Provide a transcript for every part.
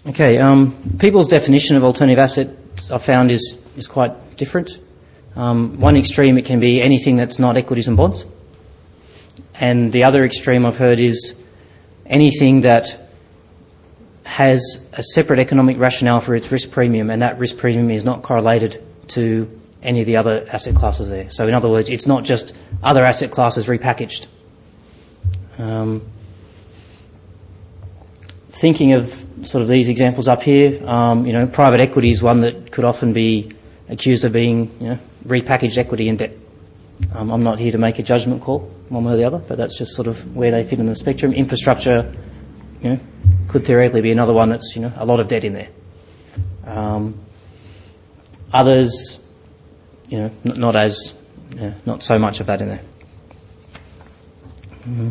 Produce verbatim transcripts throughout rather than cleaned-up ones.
Okay, um, people's definition of alternative assets I've found is, is quite different. Um, one extreme, it can be anything that's not equities and bonds. And the other extreme I've heard is anything that has a separate economic rationale for its risk premium, and that risk premium is not correlated to any of the other asset classes there. So in other words, it's not just other asset classes repackaged. Um, thinking of sort of these examples up here, um, you know, private equity is one that could often be accused of being, you know, repackaged equity and debt. Um, I'm not here to make a judgment call one way or the other, but that's just sort of where they fit in the spectrum. Infrastructure, you know, could theoretically be another one that's, you know, a lot of debt in there. Um, others, you know, n- not as, you know, not so much of that in there. Mm-hmm.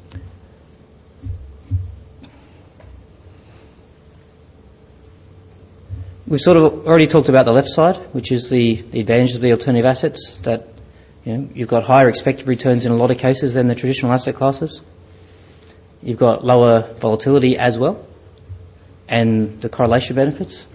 We've sort of already talked about the left side, which is the, the advantages of the alternative assets, that, you know, you've got higher expected returns in a lot of cases than the traditional asset classes. You've got lower volatility as well, and the correlation benefits.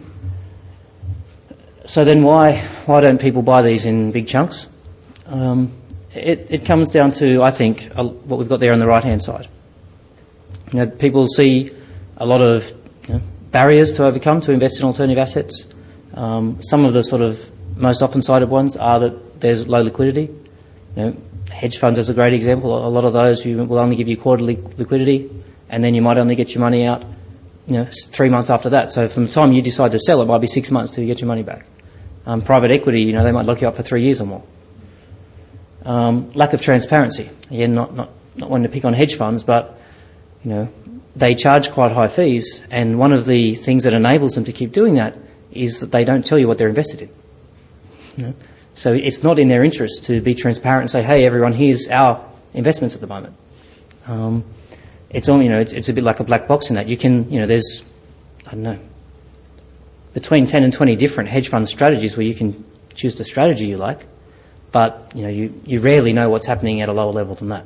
So then why why don't people buy these in big chunks? Um, it, it comes down to, I think, uh, what we've got there on the right-hand side. You know, people see a lot of, you know, barriers to overcome to invest in alternative assets. Um, some of the sort of most often cited ones are that there's low liquidity. You know, hedge funds is a great example. A lot of those you will only give you quarterly liquidity, and then you might only get your money out, you know, three months after that. So from the time you decide to sell, it might be six months till you get your money back. Um, private equity, you know, they might lock you up for three years or more. Um, lack of transparency. Again, not, not, not wanting to pick on hedge funds, but, you know, they charge quite high fees, and one of the things that enables them to keep doing that is that they don't tell you what they're invested in. You know? So it's not in their interest to be transparent and say, hey, everyone, here's our investments at the moment. Um, it's all, you know, it's, it's a bit like a black box in that. You can, you know, there's, I don't know, between ten and twenty different hedge fund strategies where you can choose the strategy you like, but, you know, you, you rarely know what's happening at a lower level than that.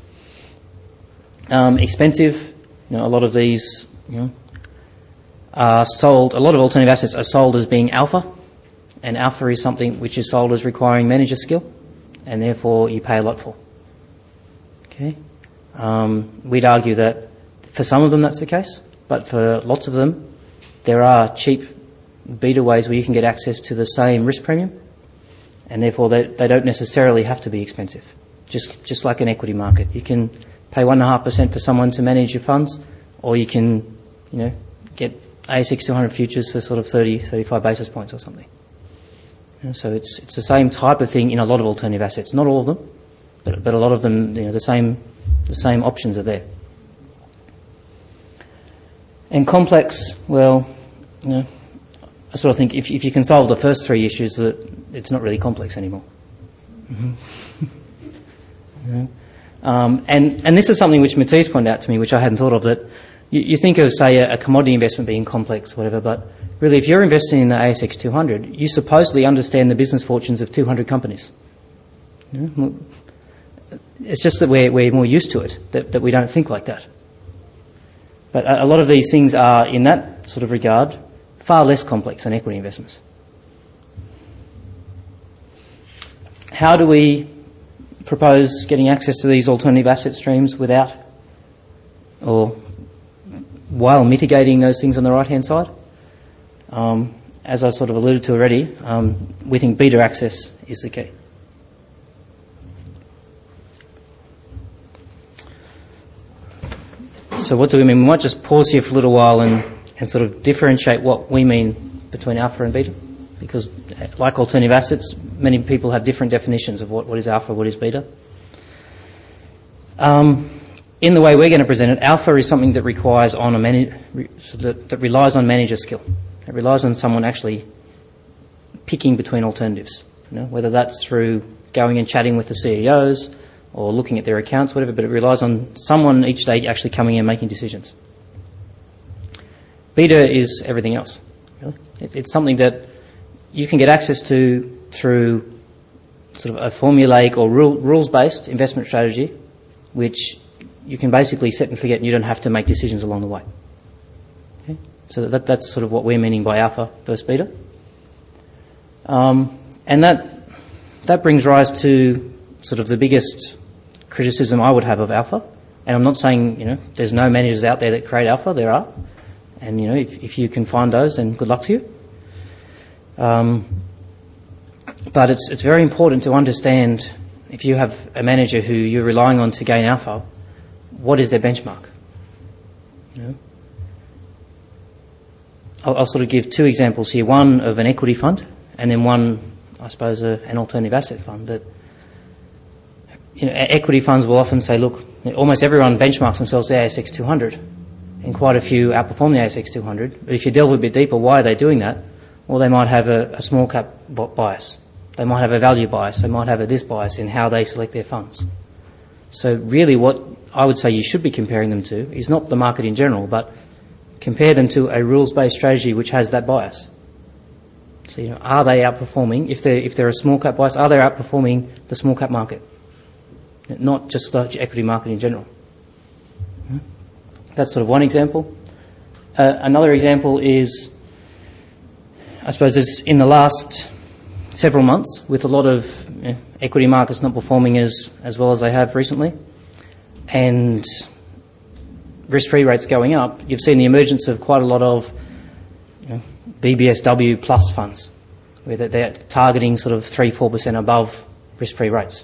Um, expensive. You know, a lot of these, you know, are sold, a lot of alternative assets are sold as being alpha, and alpha is something which is sold as requiring manager skill, and therefore you pay a lot for. Okay? Um, we'd argue that for some of them that's the case, but for lots of them there are cheap beta ways where you can get access to the same risk premium, and therefore they, they don't necessarily have to be expensive. Just, just like an equity market. You can pay one point five percent for someone to manage your funds, or you can, you know, get A S X two hundred futures for sort of thirty, thirty-five basis points or something. You know, so it's it's the same type of thing in a lot of alternative assets. Not all of them, but but a lot of them, you know, the same the same options are there. And complex, well, you know, I sort of think if if you can solve the first three issues, that it's not really complex anymore. Mm-hmm. You know? Um, and, and this is something which Matisse pointed out to me, which I hadn't thought of, that you, you think of, say, a, a commodity investment being complex or whatever, but really if you're investing in the A S X two hundred, you supposedly understand the business fortunes of two hundred companies. You know? It's just that we're, we're more used to it, that, that we don't think like that. But a, a lot of these things are, in that sort of regard, far less complex than equity investments. How do we propose getting access to these alternative asset streams without or while mitigating those things on the right-hand side? Um, as I sort of alluded to already, um, we think beta access is the key. So what do we mean? We might just pause here for a little while and, and sort of differentiate what we mean between alpha and beta, because like alternative assets, many people have different definitions of what, what is alpha, what is beta. Um, in the way we're going to present it, alpha is something that requires on a manage, so that, that relies on manager skill. It relies on someone actually picking between alternatives, you know, whether that's through going and chatting with the C E Os or looking at their accounts, whatever, but it relies on someone each day actually coming in and making decisions. Beta is everything else. Really. It, it's something that you can get access to through sort of a formulaic or rule, rules-based investment strategy, which you can basically set and forget and you don't have to make decisions along the way. Okay? So that, that's sort of what we're meaning by alpha versus beta. Um, and that that brings rise to sort of the biggest criticism I would have of alpha. And I'm not saying, you know, there's no managers out there that create alpha. There are. And, you know, if, if you can find those, then good luck to you. Um, but it's it's very important to understand, if you have a manager who you're relying on to gain alpha, what is their benchmark? You know? I'll, I'll sort of give two examples here. One of an equity fund, and then one, I suppose, a, an alternative asset fund. That, you know, equity funds will often say, look, almost everyone benchmarks themselves to the A S X two hundred, and quite a few outperform the A S X two hundred. But if you delve a bit deeper, why are they doing that? Well, they might have a, a small cap bias. They might have a value bias. They might have a this bias in how they select their funds. So really what I would say you should be comparing them to is not the market in general, but compare them to a rules-based strategy which has that bias. So, you know, are they outperforming, if they're, if they're a small cap bias, are they outperforming the small cap market? Not just the equity market in general. That's sort of one example. Uh, another example is, I suppose, is in the last several months, with a lot of you know, equity markets not performing as, as well as they have recently, and risk-free rates going up, you've seen the emergence of quite a lot of you know, B B S W plus funds, where they're targeting sort of three to four percent above risk-free rates.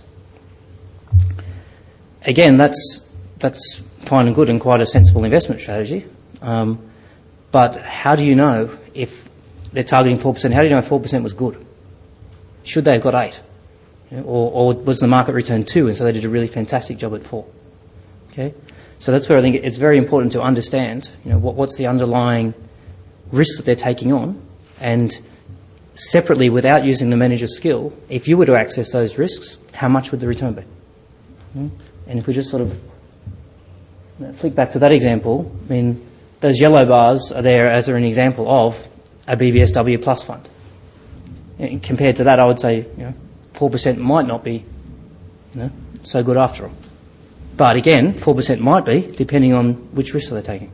Again, that's that's fine and good and quite a sensible investment strategy. Um, but how do you know if they're targeting four percent? How do you know if four percent was good? Should they have got eight? You know, or, or was the market return two, and so they did a really fantastic job at four? Okay, so that's where I think it's very important to understand, you know, what, what's the underlying risk that they're taking on, and separately, without using the manager's skill, if you were to access those risks, how much would the return be? Hmm? And if we just sort of flick back to that example, I mean, those yellow bars are there as an example of a B B S W plus fund. And compared to that, I would say, you know, four percent might not be, you know, so good after all. But again, four percent might be, depending on which risks they're taking.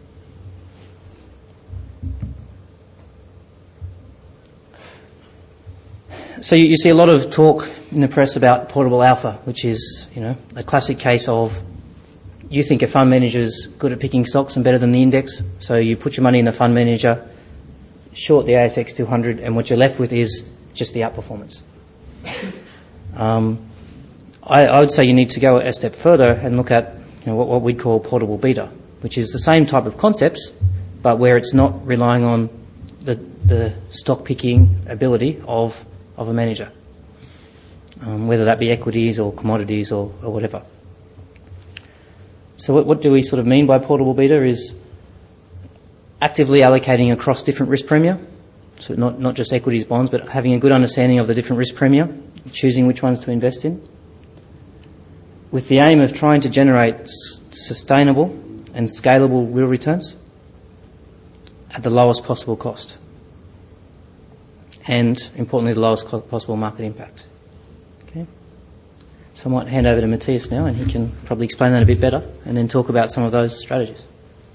So you, you see a lot of talk in the press about portable alpha, which is, you know, a classic case of you think a fund manager's good at picking stocks and better than the index, so you put your money in the fund manager, short the A S X two hundred, and what you're left with is just the outperformance. Um, I, I would say you need to go a step further and look at you know, what, what we'd call portable beta, which is the same type of concepts, but where it's not relying on the, the stock picking ability of, of a manager, um, whether that be equities or commodities or, or whatever. So what, what do we sort of mean by portable beta is actively allocating across different risk premia, so not, not just equities, bonds, but having a good understanding of the different risk premia, choosing which ones to invest in, with the aim of trying to generate s- sustainable and scalable real returns at the lowest possible cost, and importantly the lowest co- possible market impact. Okay. So I might hand over to Matthias now, and he can probably explain that a bit better and then talk about some of those strategies.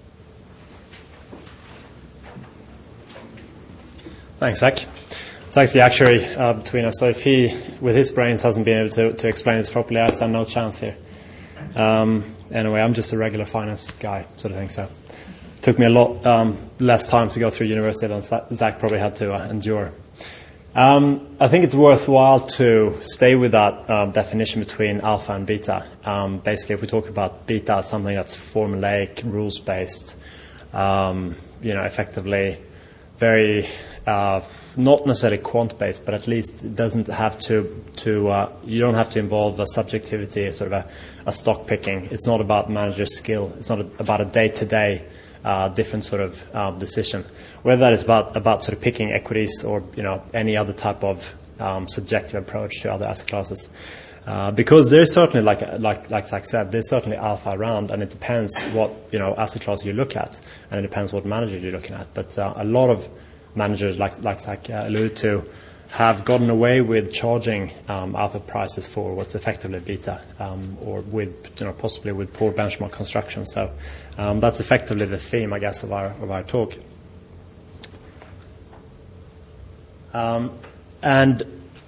Thanks, Zach. Zach's the actuary uh, between us, so if he, with his brains, hasn't been able to, to explain this properly, I stand no chance here. Um, anyway, I'm just a regular finance guy, sort of thing, so it took me a lot um, less time to go through university than Zach probably had to uh, endure. Um, I think it's worthwhile to stay with that um, definition between alpha and beta. Um, basically, if we talk about beta as something that's formulaic, rules-based, um, you know, effectively very uh, not necessarily quant-based, but at least it doesn't have to to uh, you don't have to involve a subjectivity, sort of a, a stock picking. It's not about manager skill. It's not a, about a day-to-day uh, different sort of uh, decision. Whether that is about about sort of picking equities or you know any other type of um, subjective approach to other asset classes. Uh, because there's certainly, like like like Zach said, there's certainly alpha around, and it depends what you know asset class you look at, and it depends what manager you're looking at. But uh, a lot of managers, like like Zach uh, alluded to, have gotten away with charging um, alpha prices for what's effectively beta, um, or with you know possibly with poor benchmark construction. So um, that's effectively the theme, I guess, of our of our talk. Um, and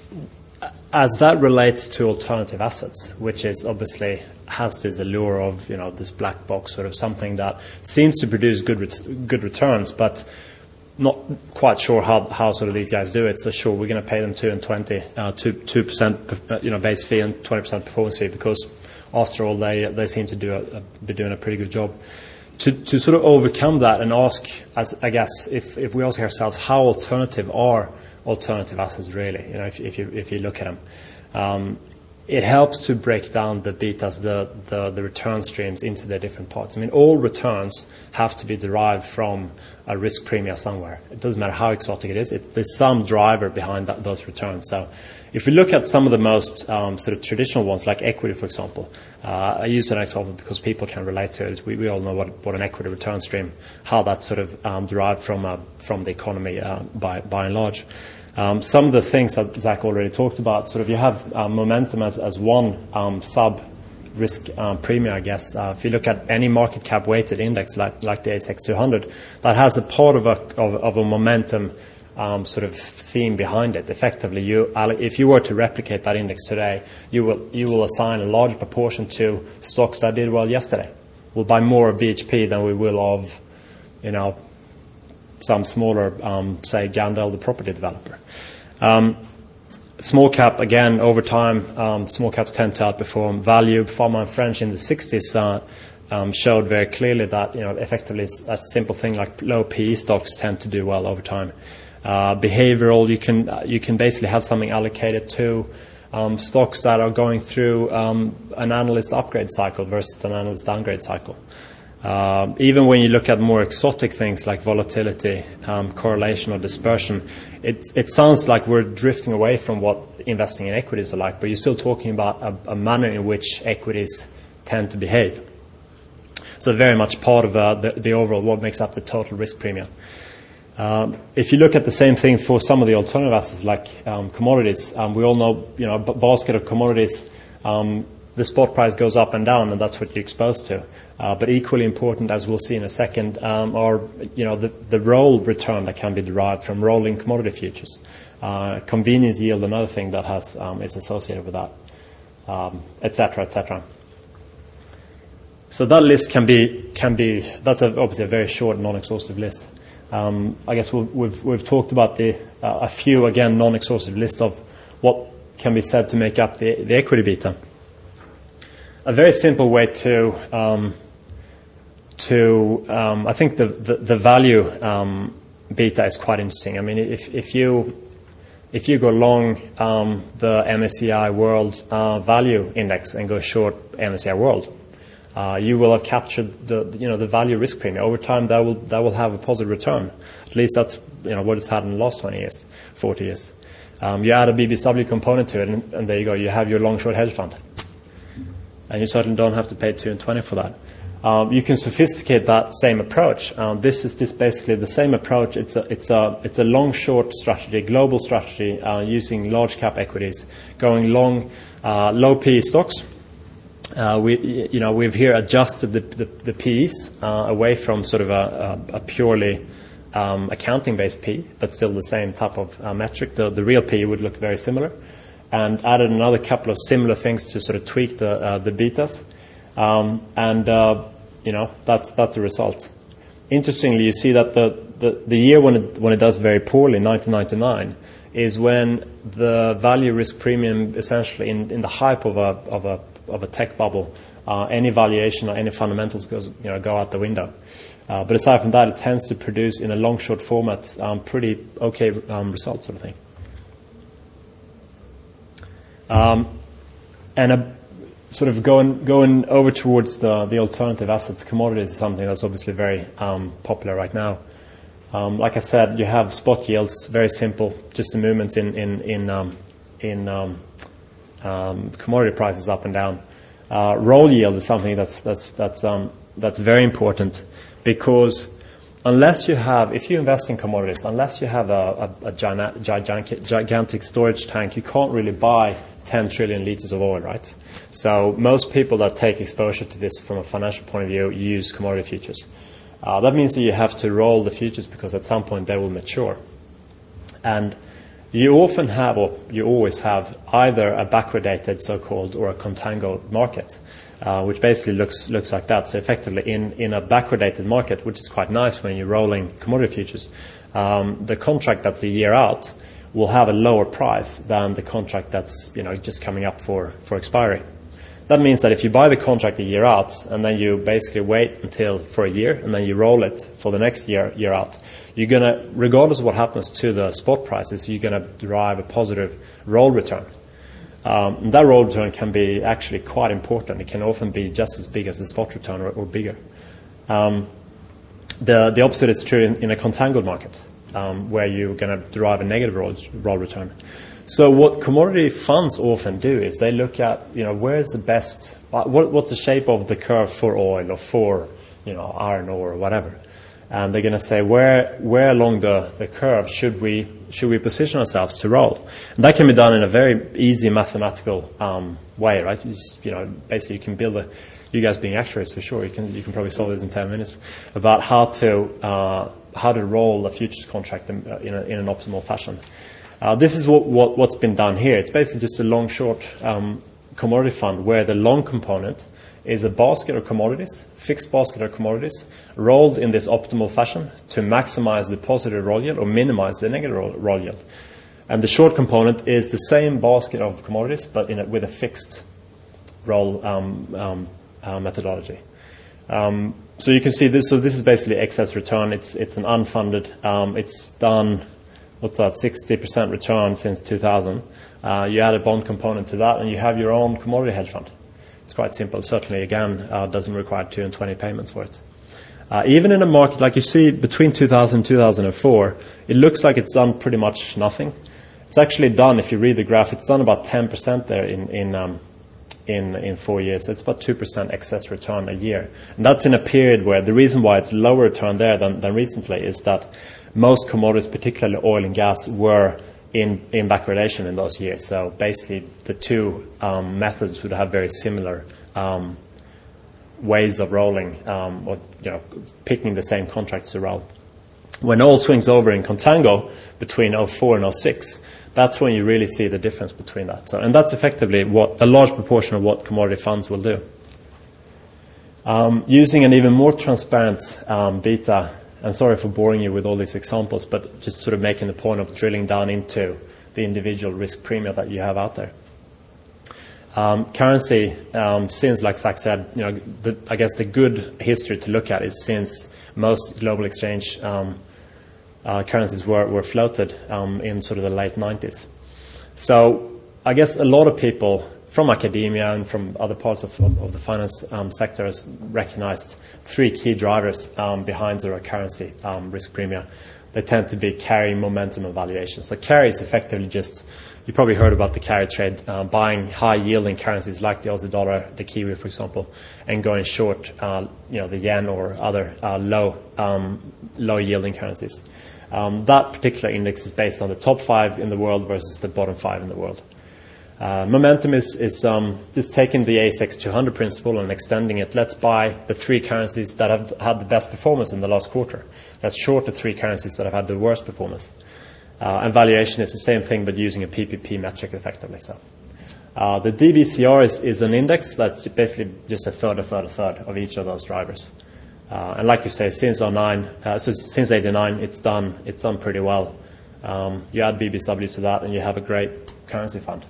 as that relates to alternative assets, which is obviously has this allure of, you know, this black box sort of something that seems to produce good ret- good returns, but not quite sure how, how sort of these guys do it. So sure, we're going to pay them two and twenty, uh, two two percent, you know, base fee and twenty percent performance fee, because after all, they they seem to do a, a, be doing a pretty good job. To to sort of overcome that and ask, as I guess, if if we ask ourselves, how alternative are alternative assets really? You know, if if you if you look at them. Um, It helps to break down the betas, the, the, the return streams into their different parts. I mean, all returns have to be derived from a risk premium somewhere. It doesn't matter how exotic it is. It, there's some driver behind that, those returns. So if we look at some of the most um, sort of traditional ones, like equity, for example, uh, I use an example because people can relate to it. We, we all know what, what an equity return stream, how that's sort of um, derived from, uh, from the economy uh, by, by and large. Um, some of the things that Zach already talked about, sort of you have uh, momentum as, as one um, sub-risk um, premium, I guess. Uh, if you look at any market cap weighted index like, like the A S X two hundred, that has a part of a, of, of a momentum um, sort of theme behind it. Effectively, you, if you were to replicate that index today, you will, you will assign a large proportion to stocks that did well yesterday. We'll buy more of B H P than we will of, you know, some smaller, um, say, Gandel, the property developer. Um, small cap, again, over time, um, small caps tend to outperform value. Pharma and French in the sixties uh, um, showed very clearly that, you know, effectively a simple thing like low P E stocks tend to do well over time. Uh, behavioral, you can uh, you can basically have something allocated to um, stocks that are going through um, an analyst upgrade cycle versus an analyst downgrade cycle. Uh, even when you look at more exotic things like volatility, um, correlation or dispersion, it, it sounds like we're drifting away from what investing in equities are like, but you're still talking about a, a manner in which equities tend to behave. So very much part of uh, the, the overall, what makes up the total risk premium. Um, if you look at the same thing for some of the alternative assets like um, commodities, um, we all know, you know, a b- basket of commodities, um, the spot price goes up and down, and that's what you're exposed to. Uh, but equally important, as we'll see in a second, um, are, you know, the, the roll return that can be derived from rolling commodity futures. Uh, convenience yield, another thing that has um, is associated with that, um, et cetera, et cetera. So that list can be can be that's a, obviously a very short, non-exhaustive list. Um, I guess we'll, we've we've talked about the uh, a few again non-exhaustive list of what can be said to make up the, the equity beta. A very simple way to um, to um, I think the the, the value um, beta is quite interesting. I mean, if if you if you go long um, the M S C I World uh, Value Index and go short M S C I World, uh, you will have captured the you know the value risk premium over time. That will that will have a positive return. At least that's you know what it's had in the last twenty years, forty years. Um, you add a B B S W component to it, and, and there you go. You have your long short hedge fund. And you certainly don't have to pay two and twenty for that. Um, you can sophisticate that same approach. Um, this is just basically the same approach. It's a it's a it's a long short strategy, global strategy, uh, using large cap equities, going long uh, low P E stocks. Uh, we you know we've here adjusted the the, the P Es uh, away from sort of a, a, a purely um, accounting based P E, but still the same type of uh, metric. The the real P E would look very similar. And added another couple of similar things to sort of tweak the uh, the betas, um, and uh, you know that's that's the result. Interestingly, you see that the, the, the year when it when it does very poorly, nineteen ninety-nine, is when the value risk premium essentially in, in the hype of a of a of a tech bubble, uh, any valuation or any fundamentals goes you know go out the window. Uh, but aside from that, it tends to produce in a long short format um, pretty okay um, results, sort of thing. Um, and a, sort of going going over towards the, the alternative assets, commodities is something that's obviously very um, popular right now. Um, like I said, you have spot yields, very simple, just the movements in in in, um, in um, um, commodity prices up and down. Uh, roll yield is something that's that's that's um, that's very important, because unless you have, if you invest in commodities, unless you have a, a, a gigantic, gigantic storage tank, you can't really buy ten trillion liters of oil, right? So most people that take exposure to this from a financial point of view use commodity futures. Uh, that means that you have to roll the futures because at some point they will mature. And you often have, or you always have, either a backwardated so-called or a contango market, uh, which basically looks looks like that. So effectively, in, in a backwardated market, which is quite nice when you're rolling commodity futures, um, the contract that's a year out will have a lower price than the contract that's, you know, just coming up for, for expiry. That means that if you buy the contract a year out and then you basically wait until for a year and then you roll it for the next year year out, you're going to, regardless of what happens to the spot prices, you're going to derive a positive roll return. Um, and that roll return can be actually quite important. It can often be just as big as the spot return or, or bigger. Um, the, the opposite is true in, in a contango market, um, where you're going to derive a negative roll, roll return. So what commodity funds often do is they look at, you know, where's the best, what, what's the shape of the curve for oil or for, you know, iron ore or whatever. And they're going to say, where where along the, the curve should we should we position ourselves to roll? And that can be done in a very easy mathematical um, way, right? You, just, you know, basically you can build a, you guys being actuaries for sure, you can you can probably solve this in ten minutes, about how to uh, how to roll a futures contract in, uh, in, a, in an optimal fashion. Uh, this is what, what, what's been done here. It's basically just a long-short um, commodity fund where the long component is a basket of commodities, fixed basket of commodities, rolled in this optimal fashion to maximize the positive roll yield or minimize the negative roll, roll yield. And the short component is the same basket of commodities, but in a, with a fixed roll um, um, uh, methodology. Um, so you can see this. So this is basically excess return. It's it's an unfunded. Um, it's done. What's that, sixty percent return since two thousand. Uh, you add a bond component to that, and you have your own commodity hedge fund. It's quite simple. Certainly, again, uh, doesn't require two and twenty payments for it. Uh, even in a market like you see between two thousand and two thousand four, it looks like it's done pretty much nothing. It's actually done, if you read the graph, it's done about ten percent there in in um, in in four years. So it's about two percent excess return a year. And that's in a period where the reason why it's lower return there than, than recently is that most commodities, particularly oil and gas, were in, in backwardation in those years. So basically, the two um, methods would have very similar um, ways of rolling, um, or you know, picking the same contracts to roll. When oil swings over in contango between oh four and oh six, that's when you really see the difference between that. So, and that's effectively what a large proportion of what commodity funds will do. Um, using an even more transparent um, beta. And sorry for boring you with all these examples, but just sort of making the point of drilling down into the individual risk premium that you have out there. Um, currency, um, since, like Zach said, you know, the, I guess the good history to look at is since most global exchange um, uh, currencies were, were floated um, in sort of the late nineties. So I guess a lot of people from academia and from other parts of, of, of the finance um, sector has recognized three key drivers um, behind zero currency um, risk premia. They tend to be carry, momentum, and valuation. So carry is effectively just, you probably heard about the carry trade, uh, buying high-yielding currencies like the Aussie dollar, the Kiwi, for example, and going short, uh, you know, the yen or other uh, low, um, low-yielding currencies. Um, that particular index is based on the top five in the world versus the bottom five in the world. Uh, momentum is, is um, just taking the A S X two hundred principle and extending it. Let's buy the three currencies that have had the best performance in the last quarter. Let's short the three currencies that have had the worst performance. Uh, and valuation is the same thing, but using a P P P metric effectively. So, uh, the D B C R is, is an index that's basically just a third, a third, a third of each of those drivers. Uh, and like you say, since oh nine, uh, so since eighty-nine, it's done. It's done pretty well. Um, you add B B S W to that, and you have a great currency fund.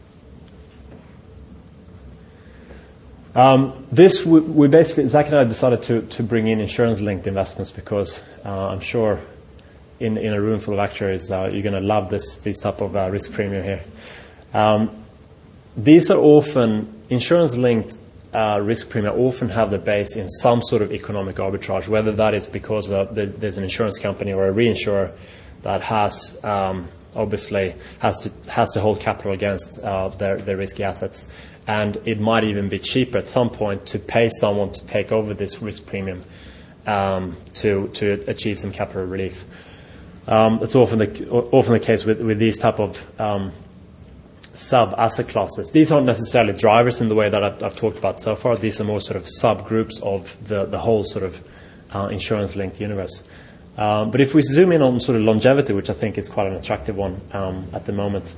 Um, this, we, we basically, Zach and I decided to, to bring in insurance-linked investments because uh, I'm sure in, in a room full of actuaries, uh, you're going to love this, this type of uh, risk premium here. Um, these are often, insurance-linked uh, risk premium often have the base in some sort of economic arbitrage, whether that is because uh, there's, there's an insurance company or a reinsurer that has um, obviously has to has to hold capital against uh, their, their risky assets. And it might even be cheaper at some point to pay someone to take over this risk premium um, to to achieve some capital relief. Um, it's often the often the case with, with these type of um, sub asset classes. These aren't necessarily drivers in the way that I've, I've talked about so far. These are more sort of subgroups of the the whole sort of uh, insurance linked universe. Um, but if we zoom in on sort of longevity, which I think is quite an attractive one um, at the moment,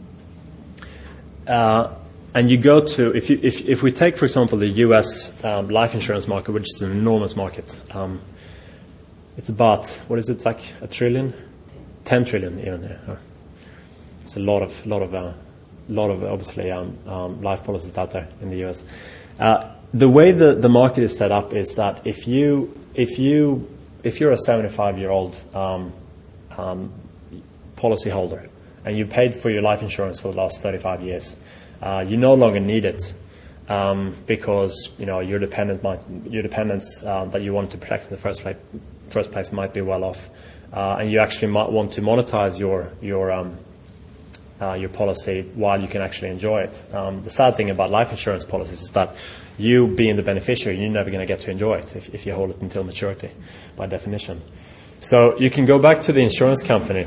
uh, and you go to, if, you, if, if we take, for example, the U S um, life insurance market, which is an enormous market, um, it's about, what is it, like a trillion? Ten trillion even, yeah. It's a lot of, lot of, uh, lot of obviously um, um, life policies out there in the U S. Uh, the way the, the market is set up is that if you, if you, if you're a seventy-five-year-old um, um, policyholder and you paid for your life insurance for the last thirty-five years, uh, you no longer need it um, because you know your dependent might, your dependents uh, that you want to protect in the first place, first place might be well off, uh, and you actually might want to monetize your your um, uh, your policy while you can actually enjoy it. Um, the sad thing about life insurance policies is that you being the beneficiary, you're never going to get to enjoy it if, if you hold it until maturity, by definition. So you can go back to the insurance company,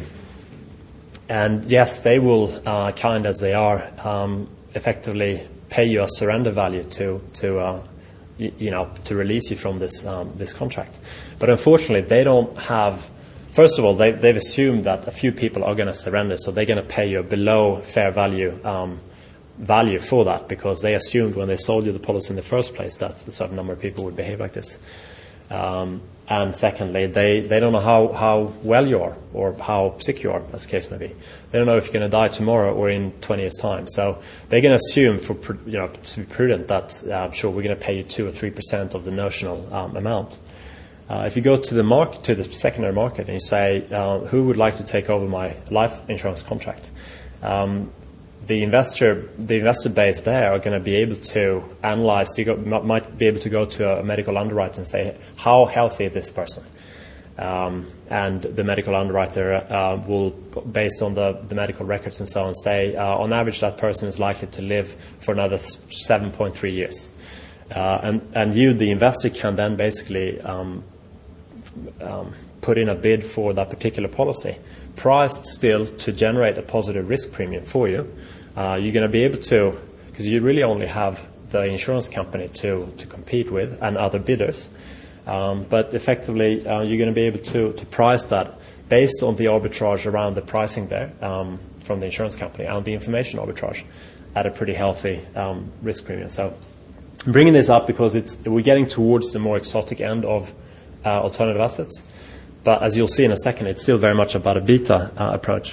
and yes, they will, uh, kind as they are, um, effectively pay you a surrender value to, to uh, you, you know, to release you from this um, this contract. But unfortunately, they don't have. First of all, they, they've assumed that a few people are going to surrender, so they're going to pay you below fair value. Um, value for that, because they assumed when they sold you the policy in the first place that a certain number of people would behave like this. Um, and secondly, they, they don't know how, how well you are or how sick you are, as the case may be. They don't know if you're going to die tomorrow or in twenty years' time. So they're going to assume, for you know, to be prudent, that uh, sure, we're going to pay you two or three percent of the notional um, amount. Uh, if you go to the market, to the secondary market, and you say, uh, who would like to take over my life insurance contract? Um, The investor, the investor base there are going to be able to analyze. You go, might be able to go to a medical underwriter and say, how healthy is this person? Um, and the medical underwriter uh, will, based on the, the medical records and so on, say, uh, on average, that person is likely to live for another seven point three years. Uh, and, and you, the investor, can then basically um, um, put in a bid for that particular policy, priced still to generate a positive risk premium for you. Uh, you're going to be able to, because you really only have the insurance company to, to compete with and other bidders, um, but effectively uh, you're going to be able to, to price that based on the arbitrage around the pricing there um, from the insurance company and the information arbitrage at a pretty healthy um, risk premium. So I'm bringing this up because it's, we're getting towards the more exotic end of uh, alternative assets, but as you'll see in a second, it's still very much about a beta uh, approach.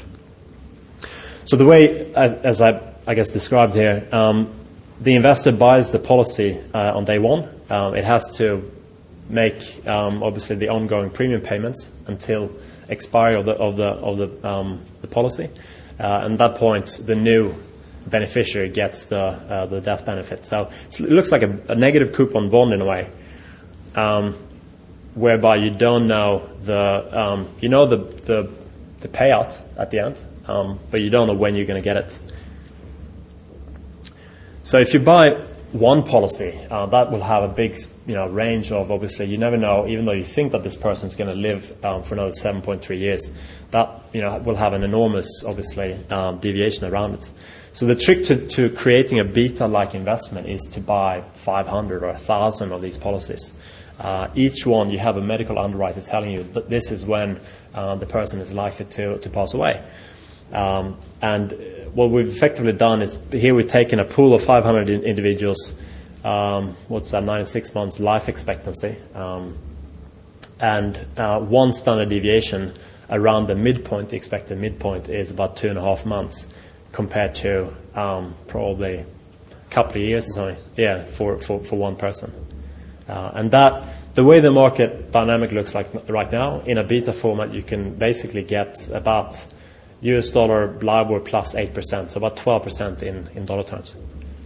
So the way, as, as I, I guess, described here, um, the investor buys the policy uh, on day one. Um, it has to make, um, obviously, the ongoing premium payments until expiry of the of the of the, um, the policy. Uh, and at that point, the new beneficiary gets the uh, the death benefit. So it's, it looks like a, a negative coupon bond in a way, um, whereby you don't know the um, you know the, the the payout at the end. Um, but you don't know when you're going to get it. So if you buy one policy, uh, that will have a big, you know, range of, obviously, you never know, even though you think that this person is going to live um, for another seven point three years, that, you know, will have an enormous, obviously, um, deviation around it. So the trick to, to creating a beta-like investment is to buy five hundred or one thousand of these policies. Uh, each one, you have a medical underwriter telling you that this is when uh, the person is likely to, to pass away. Um, and what we've effectively done is here we've taken a pool of five hundred in individuals, um, what's that, ninety-six months life expectancy, um, and uh, one standard deviation around the midpoint, the expected midpoint, is about two and a half months compared to um, probably a couple of years or something, yeah, for, for, for one person. Uh, and that, the way the market dynamic looks like right now, in a beta format, you can basically get about U S dollar LIBOR plus eight percent, so about twelve percent in, in dollar terms.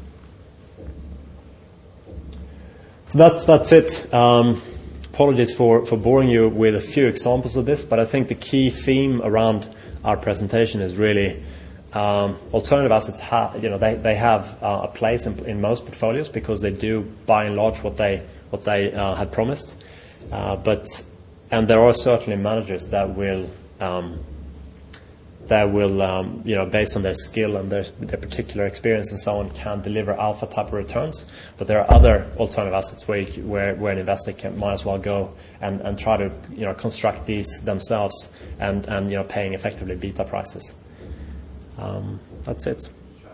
So that's, that's it. Um, apologies for, for boring you with a few examples of this, but I think the key theme around our presentation is really um, alternative assets have, you know, they, they have uh, a place in, in most portfolios because they do, by and large, what they, what they uh, had promised. Uh, but, and there are certainly managers that will um, that will, um, you know, based on their skill and their, their particular experience and so on, can deliver alpha type of returns. But there are other alternative assets where you, where, where an investor can, might as well go and, and try to, you know, construct these themselves and, and you know, paying effectively beta prices. Um, that's it.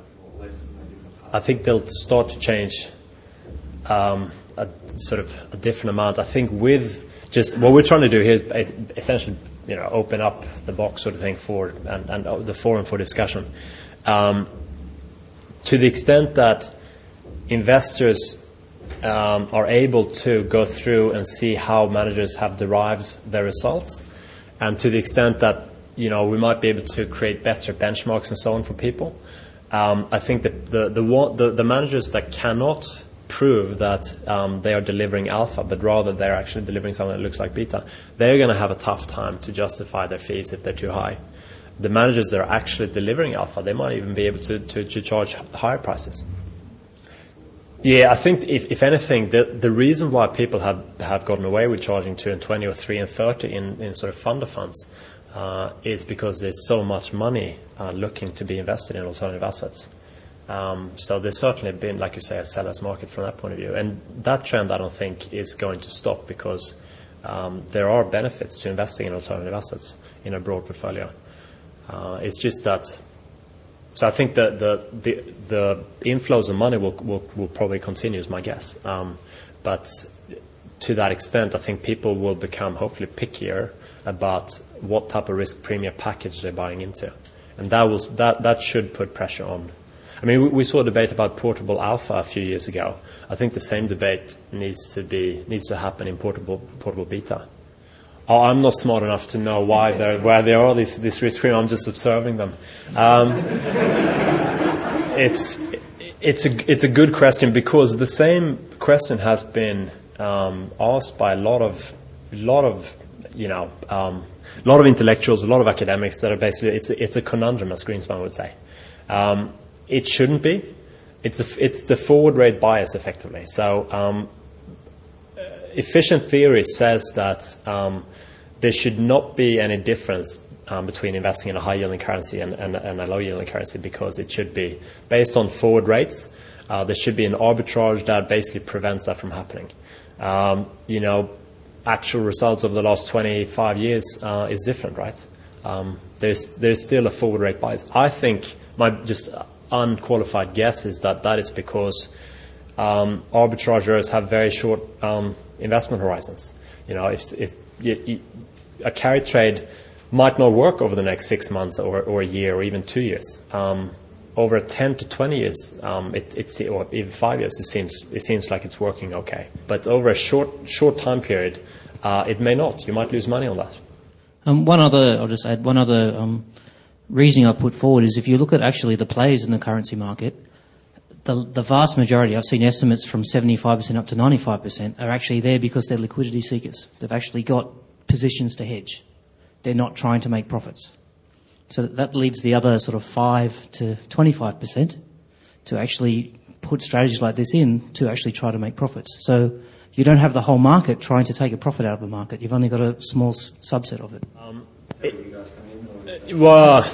I think they'll start to change um, a sort of a different amount. I think with just what we're trying to do here is essentially, you know, open up the box sort of thing for and, and the forum for discussion. Um, to the extent that investors um, are able to go through and see how managers have derived their results, and to the extent that, you know, we might be able to create better benchmarks and so on for people. Um, I think that the the, the the managers that cannot prove that um, they are delivering alpha, but rather they're actually delivering something that looks like beta, they're going to have a tough time to justify their fees if they're too high. The managers that are actually delivering alpha, they might even be able to, to, to charge higher prices. Yeah, I think if, if anything, the, the reason why people have, have gotten away with charging two and twenty or three and thirty in, in sort of fund of funds uh, is because there's so much money uh, looking to be invested in alternative assets. Um, so there's certainly been, like you say, a seller's market from that point of view. And that trend, I don't think, is going to stop because um, there are benefits to investing in alternative assets in a broad portfolio. Uh, it's just that, so I think that the, the, the inflows of money will, will, will probably continue, is my guess. Um, but to that extent, I think people will become hopefully pickier about what type of risk premium package they're buying into. And that, will, that, that should put pressure on. I mean, we, we saw a debate about portable alpha a few years ago. I think the same debate needs to be needs to happen in portable portable beta. Oh, I'm not smart enough to know why there why there are these this risk premium. I'm just observing them. Um, it's it's a it's a good question because the same question has been um, asked by a lot of lot of you know um, a lot of intellectuals, a lot of academics that are basically it's a, it's a conundrum, as Greenspan would say. Um, It shouldn't be. It's a, it's the forward rate bias, effectively. So um, efficient theory says that um, there should not be any difference um, between investing in a high-yielding currency and, and, and a low-yielding currency because it should be based on forward rates. Uh, there should be an arbitrage that basically prevents that from happening. Um, you know, actual results over the last twenty-five years uh, is different, right? Um, there's there's still a forward rate bias. I think my just unqualified guess is that that is because um, arbitrageurs have very short um, investment horizons. You know, if, if you, you, a carry trade might not work over the next six months or, or a year or even two years. Um, over ten to twenty years, um, it, it's, or even five years, it seems it seems like it's working okay. But over a short short time period, uh, it may not. You might lose money on that. Um, one other, I'll just add one other. Um reasoning I put forward is if you look at actually the players in the currency market, the, the vast majority, I've seen estimates from seventy-five percent up to ninety-five percent, are actually there because they're liquidity seekers. They've actually got positions to hedge. They're not trying to make profits. So that leaves the other sort of five to twenty-five percent to actually put strategies like this in to actually try to make profits. So you don't have the whole market trying to take a profit out of the market. You've only got a small s- subset of it. Um, it Well,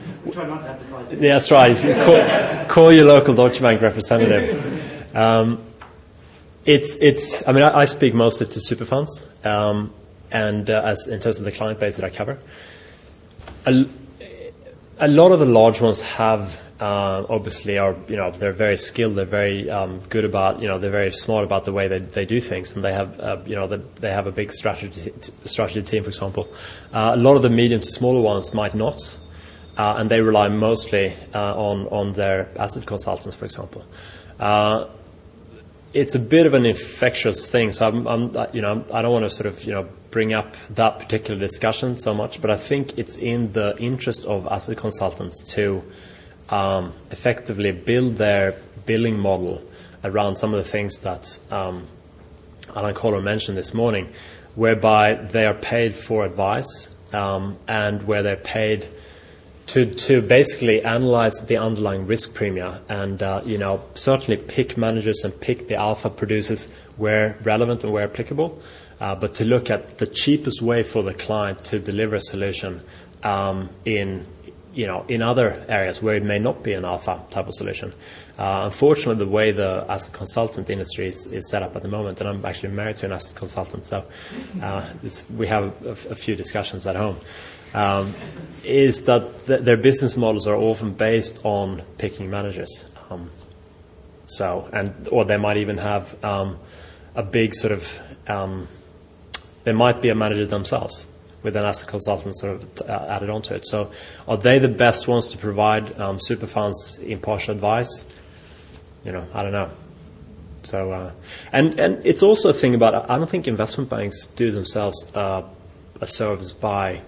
yeah, that's right. Call, call your local Deutsche Bank representative. Um, it's, it's. I mean, I, I speak mostly to super funds, um, and uh, as in terms of the client base that I cover, a, a lot of the large ones have uh, obviously are you know they're very skilled, they're very um, good about you know they're very smart about the way they, they do things, and they have uh, you know the, they have a big strategy strategy team, for example. Uh, a lot of the medium to smaller ones might not, uh, and they rely mostly uh, on on their asset consultants, for example. Uh, it's a bit of an infectious thing, so I'm, I'm you know I don't want to sort of you know bring up that particular discussion so much, but I think it's in the interest of asset consultants to Um, effectively build their billing model around some of the things that um, Alan Kohler mentioned this morning, whereby they are paid for advice um, and where they're paid to to basically analyze the underlying risk premia and uh, you know certainly pick managers and pick the alpha producers where relevant and where applicable, uh, but to look at the cheapest way for the client to deliver a solution um, in you know, in other areas where it may not be an alpha type of solution. Uh, unfortunately, the way the asset consultant industry is, is set up at the moment, and I'm actually married to an asset consultant, so uh, it's, we have a, a few discussions at home, um, is that th- their business models are often based on picking managers. Um, so, and or they might even have um, a big sort of, um, they might be a manager themselves, with an asset consultant sort of uh, added onto it. So are they the best ones to provide um, super funds impartial advice? You know, I don't know. So, uh, and, and it's also a thing about, I don't think investment banks do themselves uh, a service by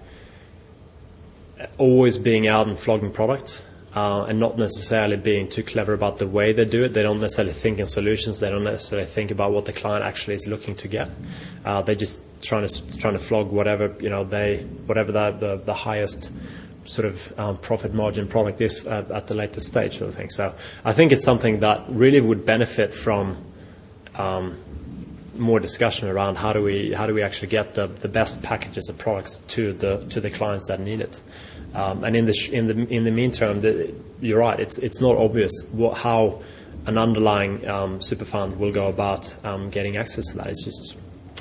always being out and flogging products uh, and not necessarily being too clever about the way they do it. They don't necessarily think in solutions. They don't necessarily think about what the client actually is looking to get. Uh, they're just trying to trying to flog whatever you know they whatever the the, the highest sort of um, profit margin product is at, at the latest stage sort of thing. So I think it's something that really would benefit from um, more discussion around how do we how do we actually get the, the best packages of products to the to the clients that need it. Um, and in the sh- in the in the meantime, the, you're right. It's it's not obvious what, how an underlying um, super fund will go about um, getting access to that. It's just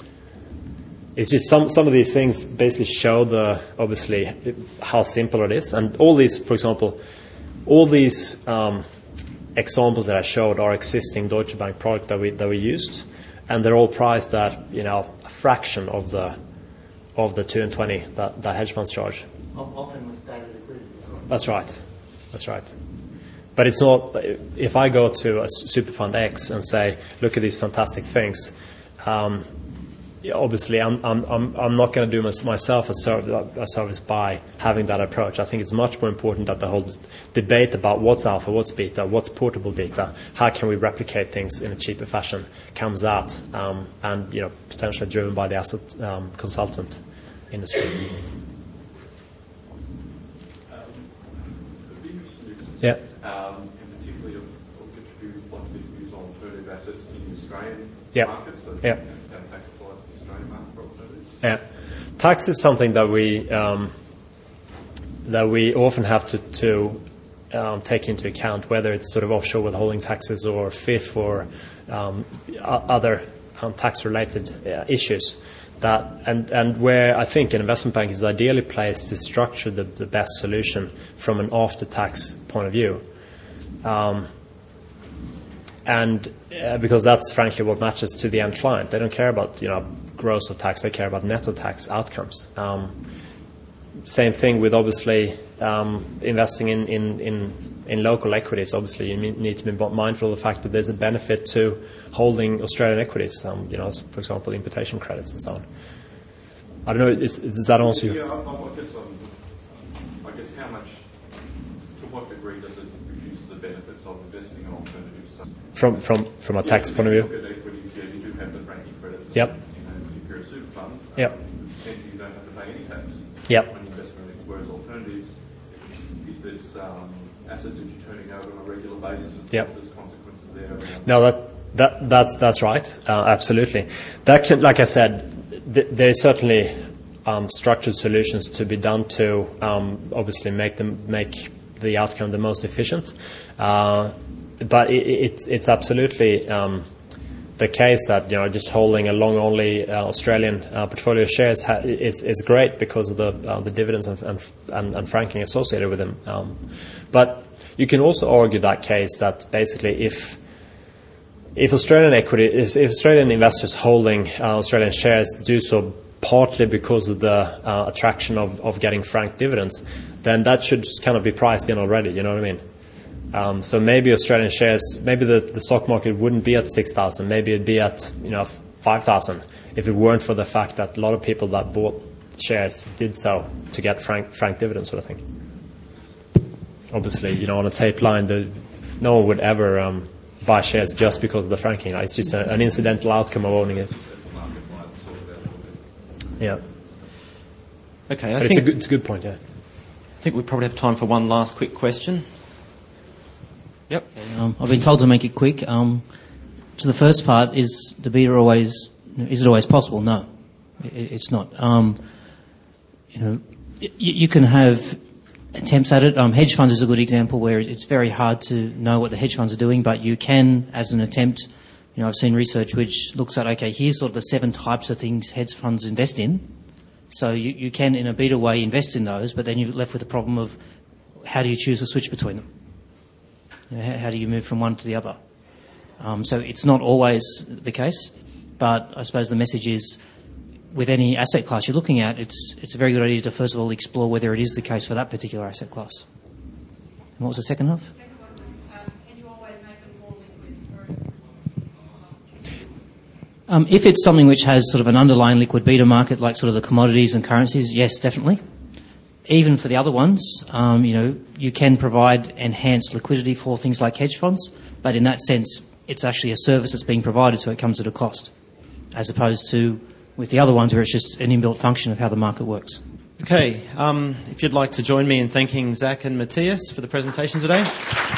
it's just some some of these things basically show the obviously how simple it is. And all these, for example, all these um, examples that I showed are existing Deutsche Bank product that we that we used, and they're all priced at you know a fraction of the of the two and twenty that, that hedge funds charge. Often with daily liquidity as well. That's right. That's right. But it's not, if I go to a super fund X and say, look at these fantastic things, um, obviously I'm, I'm, I'm, I'm not going to do myself a service, a service by having that approach. I think it's much more important that the whole debate about what's alpha, what's beta, what's portable beta, how can we replicate things in a cheaper fashion comes out, um, and you know potentially driven by the asset um, consultant industry. Yeah. Um, and particularly, I'll get your views, like the views on alternative assets in the Australian yeah. market. So yeah. How tax applies to the Australian market for alternatives. Yeah. Tax is something that we um, that we often have to, to um, take into account, whether it's sort of offshore withholding taxes or F I F or um, other um, tax-related uh, issues. That and, and where I think an investment bank is ideally placed to structure the, the best solution from an after-tax point of view, um, and uh, because that's frankly what matters to the end client. They don't care about you know gross of tax; they care about net of tax outcomes. Um, same thing with obviously um, investing in, in, in, in local equities. Obviously, you need to be mindful of the fact that there's a benefit to holding Australian equities. Um, you know, for example, imputation credits and so on. I don't know. Is, does that answer you? Yeah, I, I guess um, I guess how much, to what degree does it reduce the benefits of investing in alternatives? From from from a yeah, tax point of view. Look at equities, yeah, you do have the franking credits. Yep. And, you know, if you're a super fund, yep. um, essentially you don't have to pay any tax. Yep. On investment, whereas alternatives, if it's um, assets that you're turning over on a regular basis, yep. there's consequences there. No, that that that's that's right. Uh, absolutely. That can, like I said, th- there is certainly um, structured solutions to be done to um, obviously make them make the outcome the most efficient. Uh, but it, it's it's absolutely um, the case that you know just holding a long only uh, Australian uh, portfolio of shares ha- is is great because of the uh, the dividends and, and and franking associated with them. Um, but you can also argue that case that basically if if Australian equity if Australian investors holding uh, Australian shares do so partly because of the uh, attraction of, of getting franked dividends, then that should just kind of be priced in already. You know what I mean? Um, so maybe Australian shares, maybe the, the stock market wouldn't be at six thousand, maybe it'd be at you know five thousand if it weren't for the fact that a lot of people that bought shares did so to get frank, frank dividends sort of thing. Obviously, you know, on a tape line, the, no one would ever um, buy shares just because of the franking. It's just a, an incidental outcome of owning it. Yeah. Okay, I but think it's a, good, it's a good point, yeah. I think we probably have time for one last quick question. Yep. Um, I've been told to make it quick. Um, so the first part is the beta always is it always possible? No, it, it's not. Um, you know, y- you can have attempts at it. Um, hedge funds is a good example where it's very hard to know what the hedge funds are doing, but you can, as an attempt, you know, I've seen research which looks at, okay, here's sort of the seven types of things hedge funds invest in. So you, you can, in a beta way, invest in those, but then you're left with the problem of how do you choose to switch between them? You know, how, how do you move from one to the other? Um, so it's not always the case, but I suppose the message is, with any asset class you're looking at, it's it's a very good idea to first of all explore whether it is the case for that particular asset class. And what was the second half? The second one was, um, can you always make them more liquid? Um, if it's something which has sort of an underlying liquid beta market, like sort of the commodities and currencies, yes, definitely. Even for the other ones, um, you know, you can provide enhanced liquidity for things like hedge funds, but in that sense, it's actually a service that's being provided, so it comes at a cost, as opposed to with the other ones where it's just an inbuilt function of how the market works. Okay, um, if you'd like to join me in thanking Zach and Matthias for the presentation today.